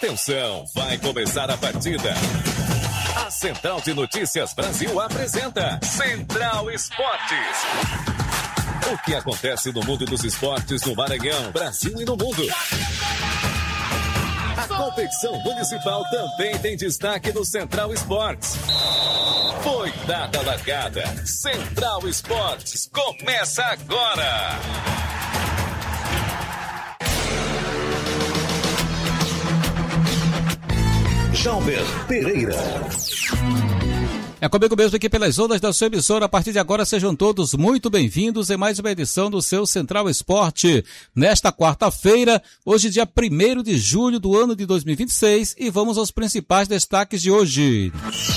Atenção, vai começar a partida. A Central de Notícias Brasil apresenta Central Esportes. O que acontece no mundo dos esportes no Maranhão, Brasil e no mundo. A competição municipal também tem destaque no Central Esportes. Foi dada a largada. Central Esportes começa agora. Jalber Pereira. É comigo mesmo aqui pelas ondas da sua emissora. A partir de agora, sejam todos muito bem-vindos em mais uma edição do seu Central Esporte. Nesta quarta-feira, hoje dia 1º de julho do ano de 2026, e vamos aos principais destaques de hoje.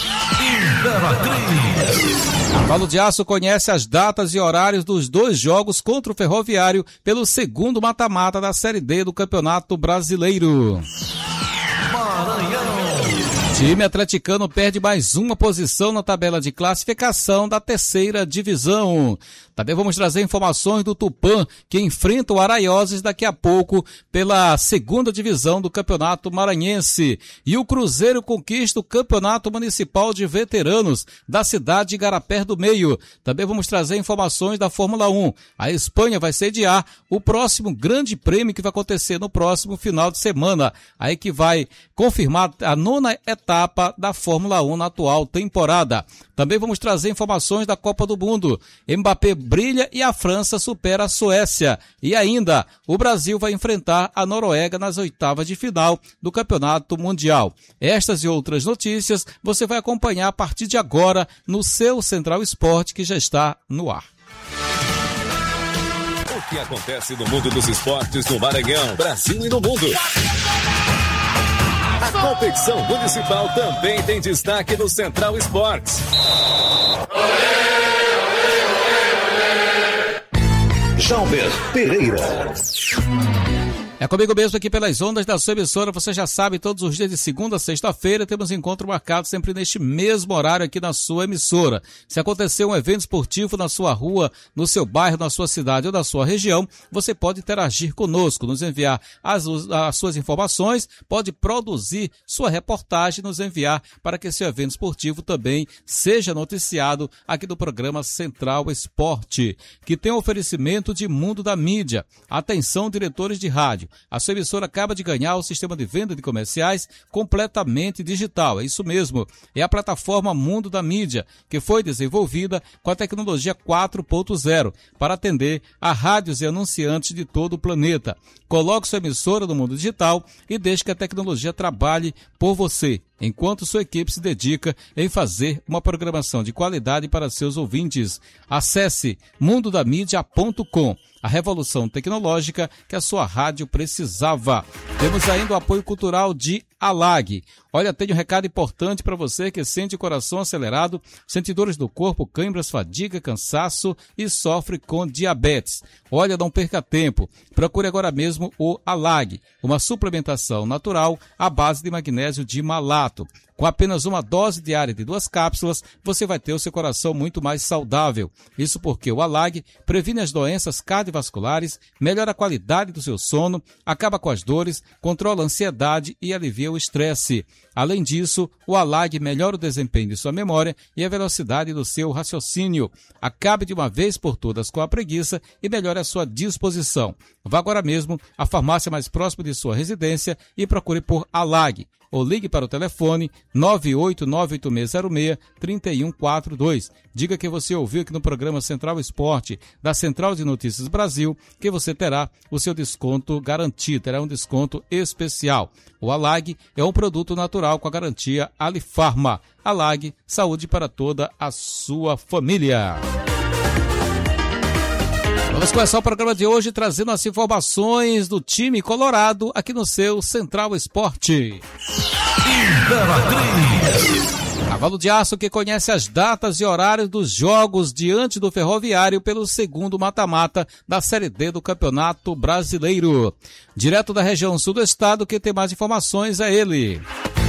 Cavalo de Aço conhece as datas e horários dos 2 jogos contra o Ferroviário pelo segundo mata-mata da Série D do Campeonato Brasileiro. Time atleticano perde mais uma posição na tabela de classificação da 3ª divisão. Também vamos trazer informações do Tupã, que enfrenta o Araioses daqui a pouco pela 2ª divisão do Campeonato Maranhense. E o Cruzeiro conquista o Campeonato Municipal de Veteranos da cidade de Igarapé do Meio. Também vamos trazer informações da Fórmula 1. A Espanha vai sediar o próximo grande prêmio que vai acontecer no próximo final de semana. Aí que vai confirmar a 9ª etapa da Fórmula 1 na atual temporada. Também vamos trazer informações da Copa do Mundo. Mbappé brilha e a França supera a Suécia. E ainda, o Brasil vai enfrentar a Noruega nas 8ª de final do Campeonato Mundial. Estas e outras notícias você vai acompanhar a partir de agora no seu Central Esporte, que já está no ar. O que acontece no mundo dos esportes no Maranhão, Brasil e no mundo. A competição municipal também tem destaque no Central Esportes. Jalber Pereira. É comigo mesmo aqui pelas ondas da sua emissora. Você já sabe, todos os dias de segunda a sexta-feira temos encontro marcado sempre neste mesmo horário aqui na sua emissora. Se acontecer um evento esportivo na sua rua, no seu bairro, na sua cidade ou na sua região, você pode interagir conosco, nos enviar as suas informações, pode produzir sua reportagem, nos enviar para que esse evento esportivo também seja noticiado aqui do programa Central Esporte, que tem um oferecimento de Mundo da Mídia. Atenção, diretores de rádio. A sua emissora acaba de ganhar o sistema de venda de comerciais completamente digital. É isso mesmo. É a plataforma Mundo da Mídia, que foi desenvolvida com a tecnologia 4.0 para atender a rádios e anunciantes de todo o planeta. Coloque sua emissora no mundo digital e deixe que a tecnologia trabalhe por você, enquanto sua equipe se dedica em fazer uma programação de qualidade para seus ouvintes. Acesse mundodamídia.com, a revolução tecnológica que a sua rádio precisava. Temos ainda o apoio cultural de ALAG. Olha, tem um recado importante para você que sente o coração acelerado, sente dores do corpo, câimbras, fadiga, cansaço e sofre com diabetes. Olha, não perca tempo. Procure agora mesmo o ALAG, uma suplementação natural à base de magnésio de malato. Com apenas uma dose diária de 2 cápsulas, você vai ter o seu coração muito mais saudável. Isso porque o ALAG previne as doenças cardiovasculares, melhora a qualidade do seu sono, acaba com as dores, controla a ansiedade e alivia o estresse. Além disso, o ALAG melhora o desempenho de sua memória e a velocidade do seu raciocínio. Acabe de uma vez por todas com a preguiça e melhore a sua disposição. Vá agora mesmo à farmácia mais próxima de sua residência e procure por ALAG. Ou ligue para o telefone 9898606-3142. Diga que você ouviu aqui no programa Central Esporte, da Central de Notícias Brasil, que você terá o seu desconto garantido, terá um desconto especial. O ALAG é um produto natural com a garantia Alifarma. ALAG, saúde para toda a sua família. Vamos começar o programa de hoje trazendo as informações do time colorado aqui no seu Central Esporte. Cavalo de Aço que conhece as datas e horários dos jogos diante do Ferroviário pelo segundo mata-mata da Série D do Campeonato Brasileiro. Direto da região sul do estado, quem tem mais informações é ele.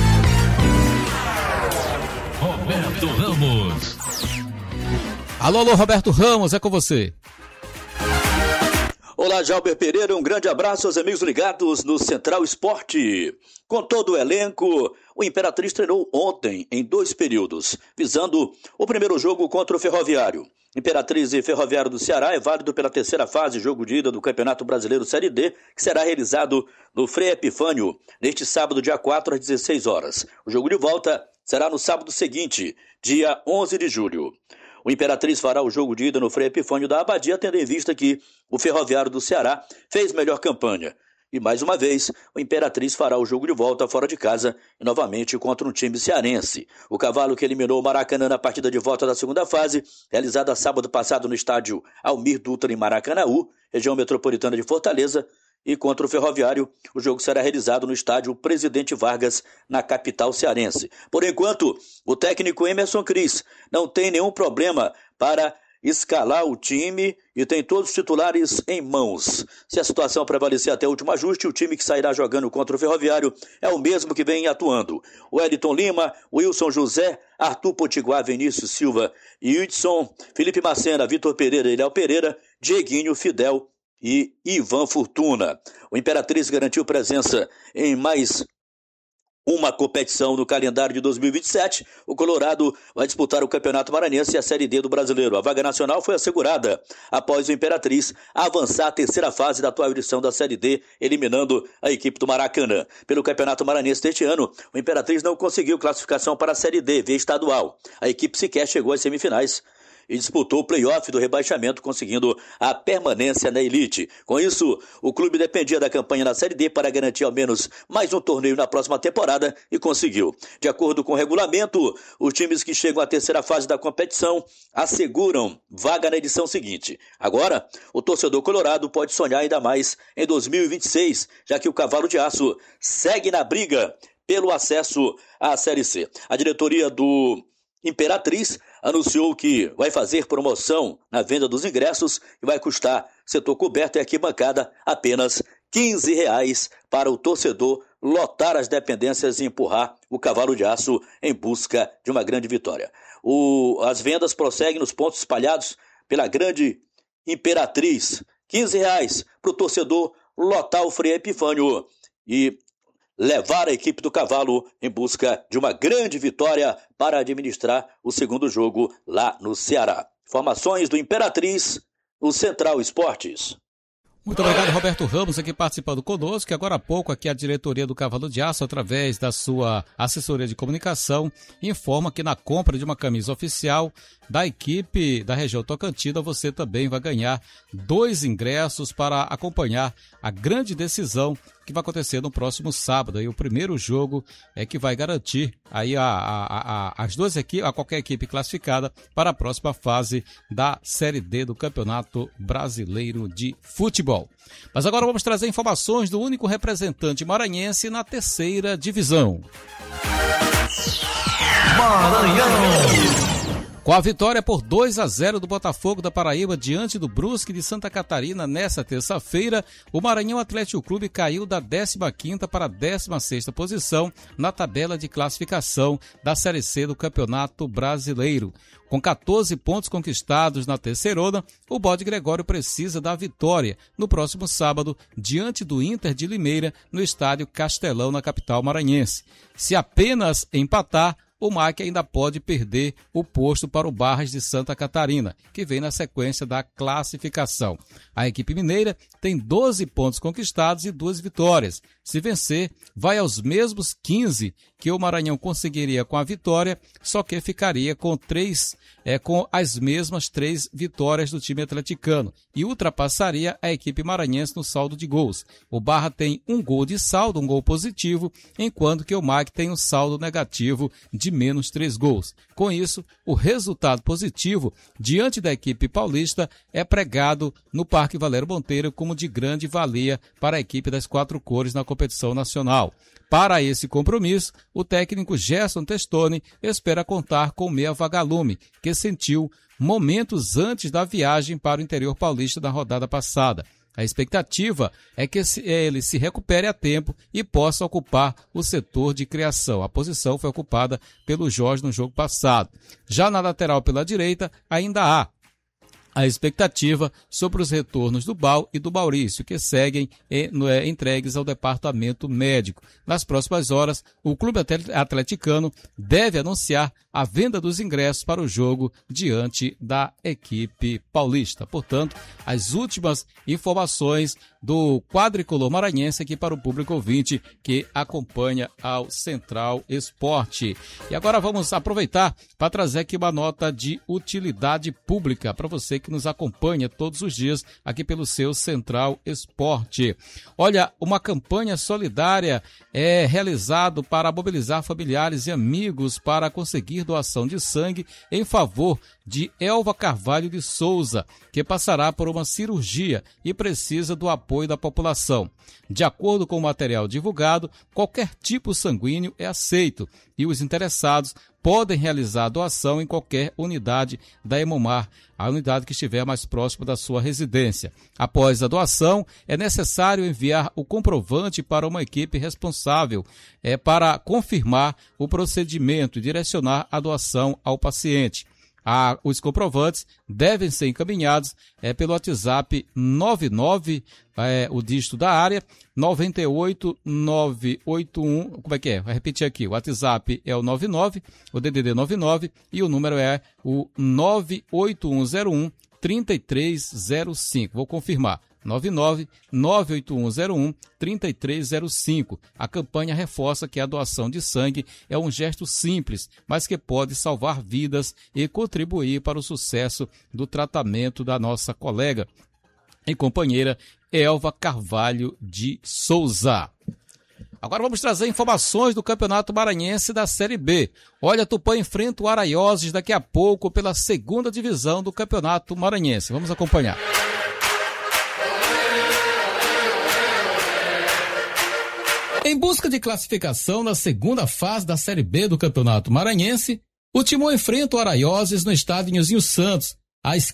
Roberto Ramos. Alô, Roberto Ramos, é com você. Olá, Jalber Pereira, um grande abraço aos amigos ligados no Central Esporte. Com todo o elenco, o Imperatriz treinou ontem em 2 períodos, visando o primeiro jogo contra o Ferroviário. Imperatriz e Ferroviário do Ceará é válido pela 3ª fase, jogo de ida do Campeonato Brasileiro Série D, que será realizado no Frei Epifânio, neste sábado, dia 4, às 16 horas. O jogo de volta será no sábado seguinte, dia 11 de julho. O Imperatriz fará o jogo de ida no Frei Epifânio da Abadia, tendo em vista que o Ferroviário do Ceará fez melhor campanha. E mais uma vez, o Imperatriz fará o jogo de volta fora de casa e novamente contra um time cearense. O Cavalo, que eliminou o Maracanã na partida de volta da 2ª fase, realizada sábado passado no estádio Almir Dutra em Maracanaú, região metropolitana de Fortaleza, e contra o Ferroviário, o jogo será realizado no estádio Presidente Vargas, na capital cearense. Por enquanto, o técnico Emerson Cris não tem nenhum problema para escalar o time e tem todos os titulares em mãos. Se a situação prevalecer até o último ajuste, o time que sairá jogando contra o Ferroviário é o mesmo que vem atuando. Wellington Lima, Wilson José, Arthur Potiguar, Vinícius Silva e Hudson, Felipe Macena, Vitor Pereira e Léo Pereira, Dieguinho, Fidel e Ivan Fortuna. O Imperatriz garantiu presença em mais uma competição no calendário de 2027. O Colorado vai disputar o Campeonato Maranhense e a Série D do Brasileiro. A vaga nacional foi assegurada após o Imperatriz avançar a 3ª fase da atual edição da Série D, eliminando a equipe do Maracanã. Pelo Campeonato Maranhense deste ano, o Imperatriz não conseguiu classificação para a Série D, via estadual. A equipe sequer chegou às semifinais e disputou o play-off do rebaixamento, conseguindo a permanência na elite. Com isso, o clube dependia da campanha na Série D para garantir ao menos mais um torneio na próxima temporada e conseguiu. De acordo com o regulamento, os times que chegam à 3ª fase da competição asseguram vaga na edição seguinte. Agora, o torcedor colorado pode sonhar ainda mais em 2026, já que o Cavalo de Aço segue na briga pelo acesso à Série C. A diretoria do Imperatriz anunciou que vai fazer promoção na venda dos ingressos e vai custar setor coberto e arquibancada apenas R$15 para o torcedor lotar as dependências e empurrar o Cavalo de Aço em busca de uma grande vitória. As vendas prosseguem nos pontos espalhados pela grande Imperatriz. R$15 para o torcedor lotar o Frei Epifânio e levar a equipe do Cavalo em busca de uma grande vitória para administrar o segundo jogo lá no Ceará. Informações do Imperatriz, o Central Esportes. Muito obrigado, Roberto Ramos, aqui participando conosco, que agora há pouco aqui a diretoria do Cavalo de Aço, através da sua assessoria de comunicação, informa que na compra de uma camisa oficial da equipe da região Tocantina, você também vai ganhar 2 ingressos para acompanhar a grande decisão que vai acontecer no próximo sábado. Aí o primeiro jogo é que vai garantir aí as 2 equipes, a qualquer equipe classificada para a próxima fase da Série D do Campeonato Brasileiro de Futebol. Mas agora vamos trazer informações do único representante maranhense na 3ª divisão. Maranhão! Com a vitória por 2-0 do Botafogo da Paraíba diante do Brusque de Santa Catarina nesta terça-feira, o Maranhão Atlético Clube caiu da 15ª para a 16ª posição na tabela de classificação da Série C do Campeonato Brasileiro. Com 14 pontos conquistados na terceirona, o Bode Gregório precisa da vitória no próximo sábado diante do Inter de Limeira no estádio Castelão, na capital maranhense. Se apenas empatar, o MAC ainda pode perder o posto para o Barras de Santa Catarina, que vem na sequência da classificação. A equipe mineira tem 12 pontos conquistados e 2 vitórias. Se vencer, vai aos mesmos 15 que o Maranhão conseguiria com a vitória, só que ficaria com as mesmas 3 vitórias do time atleticano e ultrapassaria a equipe maranhense no saldo de gols. O Barra tem 1 gol de saldo, 1 gol positivo, enquanto que o MAC tem um saldo negativo de menos 3 gols. Com isso, o resultado positivo diante da equipe paulista é pregado no Parque Valério Monteiro como de grande valia para a equipe das 4 cores na competição nacional. Para esse compromisso, o técnico Gerson Testoni espera contar com o meia Vagalume, que sentiu momentos antes da viagem para o interior paulista da rodada passada. A expectativa é que ele se recupere a tempo e possa ocupar o setor de criação. A posição foi ocupada pelo Jorge no jogo passado. Já na lateral pela direita, ainda há a expectativa sobre os retornos do Bal e do Maurício, que seguem entregues ao departamento médico. Nas próximas horas, o clube atleticano deve anunciar a venda dos ingressos para o jogo diante da equipe paulista. Portanto, as últimas informações do quadricolor maranhense aqui para o público ouvinte que acompanha ao Central Esporte. E agora vamos aproveitar para trazer aqui uma nota de utilidade pública para você que nos acompanha todos os dias aqui pelo seu Central Esporte. Olha, uma campanha solidária é realizada para mobilizar familiares e amigos para conseguir doação de sangue em favor de Elva Carvalho de Souza, que passará por uma cirurgia e precisa do apoio da população. De acordo com o material divulgado, qualquer tipo sanguíneo é aceito e os interessados podem realizar a doação em qualquer unidade da Hemomar, a unidade que estiver mais próxima da sua residência. Após a doação, é necessário enviar o comprovante para uma equipe responsável para confirmar o procedimento e direcionar a doação ao paciente. Os comprovantes devem ser encaminhados pelo WhatsApp 99, o dígito da área, 98981, como é que é? Vai repetir aqui, o WhatsApp é o 99, o DDD 99 e o número é o 98101 3305. Vou confirmar. 99-98101-3305. A campanha reforça que a doação de sangue é um gesto simples, mas que pode salvar vidas e contribuir para o sucesso do tratamento da nossa colega e companheira Elva Carvalho de Souza. Agora vamos trazer informações do Campeonato Maranhense da Série B. Olha, Tupã enfrenta o Araioses daqui a pouco pela 2ª divisão do Campeonato Maranhense. Vamos acompanhar. Em busca de classificação na 2ª fase da Série B do Campeonato Maranhense, o Timão enfrenta o Araioses no estádio Nilzinho Santos, às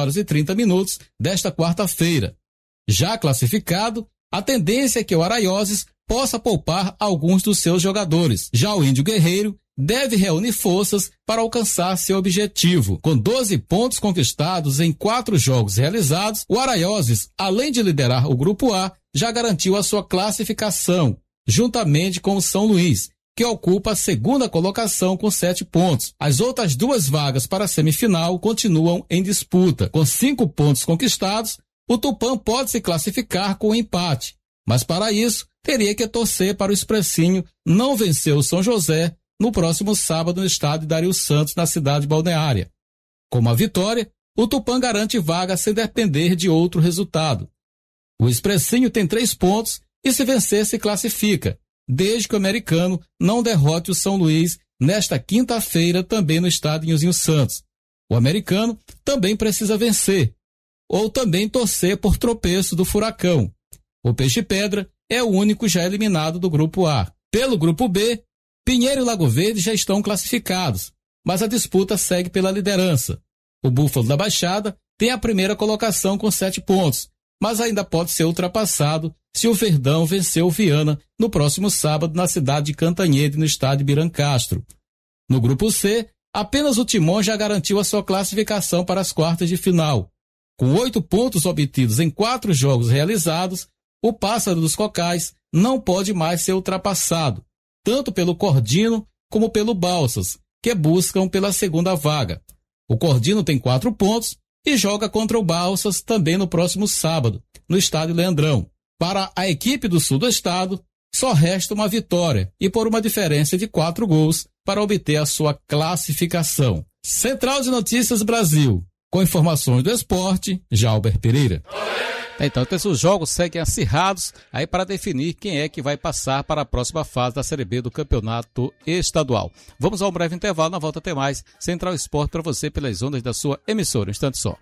15h30 desta quarta-feira. Já classificado, a tendência é que o Araioses possa poupar alguns dos seus jogadores. Já o Índio Guerreiro deve reunir forças para alcançar seu objetivo. Com 12 pontos conquistados em 4 jogos realizados, o Araioses, além de liderar o Grupo A, já garantiu a sua classificação, juntamente com o São Luís, que ocupa a 2ª colocação com 7 pontos. As outras 2 vagas para a semifinal continuam em disputa. Com 5 pontos conquistados, o Tupã pode se classificar com um empate, mas para isso teria que torcer para o Expressinho não vencer o São José no próximo sábado no estádio Dario Santos, na cidade balneária. Com uma vitória, o Tupã garante vaga sem depender de outro resultado. O Expressinho tem 3 pontos e se vencer se classifica, desde que o Americano não derrote o São Luís nesta quinta-feira também no estádio Nilzinho Santos. O Americano também precisa vencer, ou também torcer por tropeço do Furacão. O Peixe Pedra é o único já eliminado do Grupo A. Pelo Grupo B, Pinheiro e Lago Verde já estão classificados, mas a disputa segue pela liderança. O Búfalo da Baixada tem a primeira colocação com 7 pontos, mas ainda pode ser ultrapassado se o Verdão vencer o Viana no próximo sábado na cidade de Cantanhede, no estádio Birancastro. No Grupo C, apenas o Timão já garantiu a sua classificação para as quartas de final. Com 8 pontos obtidos em 4 jogos realizados, o Pássaro dos Cocais não pode mais ser ultrapassado, tanto pelo Cordino como pelo Balsas, que buscam pela 2ª vaga. O Cordino tem 4 pontos e joga contra o Balsas também no próximo sábado, no estádio Leandrão. Para a equipe do sul do estado, só resta uma vitória e por uma diferença de 4 gols para obter a sua classificação. Central de Notícias Brasil, com informações do esporte, Jalber Pereira. Então, esses jogos seguem acirrados aí para definir quem é que vai passar para a próxima fase da Série B do Campeonato Estadual. Vamos a um breve intervalo, na volta tem mais Central Esporte para você pelas ondas da sua emissora. Um instante só.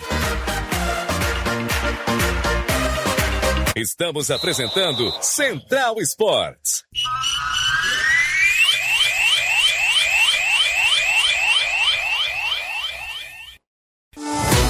Estamos apresentando Central Esportes.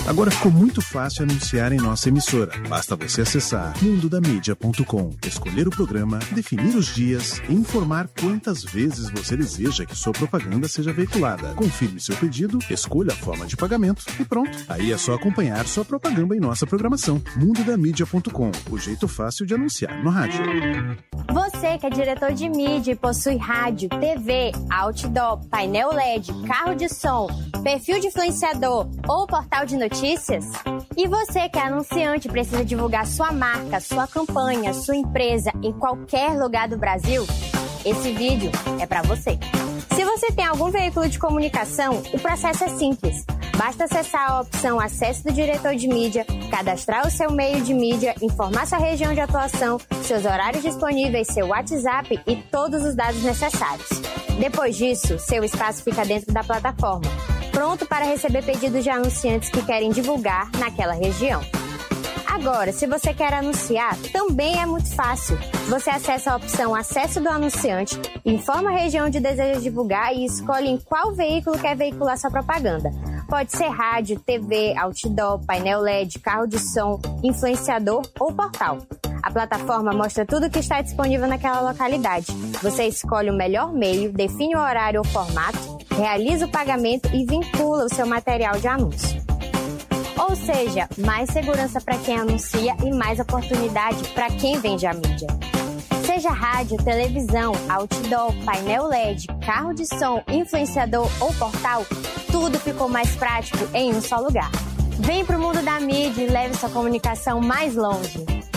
Agora ficou muito fácil anunciar em nossa emissora. Basta você acessar mundodamídia.com, escolher o programa, definir os dias e informar quantas vezes você deseja que sua propaganda seja veiculada. Confirme seu pedido, escolha a forma de pagamento e pronto. Aí é só acompanhar sua propaganda em nossa programação. mundodamídia.com, o jeito fácil de anunciar no rádio. Você que é diretor de mídia e possui rádio, TV, outdoor, painel LED, carro de som, perfil de influenciador ou portal de notícias? E você que é anunciante e precisa divulgar sua marca, sua campanha, sua empresa em qualquer lugar do Brasil? Esse vídeo é para você. Se você tem algum veículo de comunicação, o processo é simples. Basta acessar a opção Acesso do Diretor de Mídia, cadastrar o seu meio de mídia, informar sua região de atuação, seus horários disponíveis, seu WhatsApp e todos os dados necessários. Depois disso, seu espaço fica dentro da plataforma, pronto para receber pedidos de anunciantes que querem divulgar naquela região. Agora, se você quer anunciar, também é muito fácil. Você acessa a opção Acesso do Anunciante, informa a região onde deseja divulgar e escolhe em qual veículo quer veicular sua propaganda. Pode ser rádio, TV, outdoor, painel LED, carro de som, influenciador ou portal. A plataforma mostra tudo o que está disponível naquela localidade. Você escolhe o melhor meio, define o horário ou formato, realiza o pagamento e vincula o seu material de anúncio. Ou seja, mais segurança para quem anuncia e mais oportunidade para quem vende a mídia. Seja rádio, televisão, outdoor, painel LED, carro de som, influenciador ou portal, tudo ficou mais prático em um só lugar. Vem para o mundo da mídia e leve sua comunicação mais longe.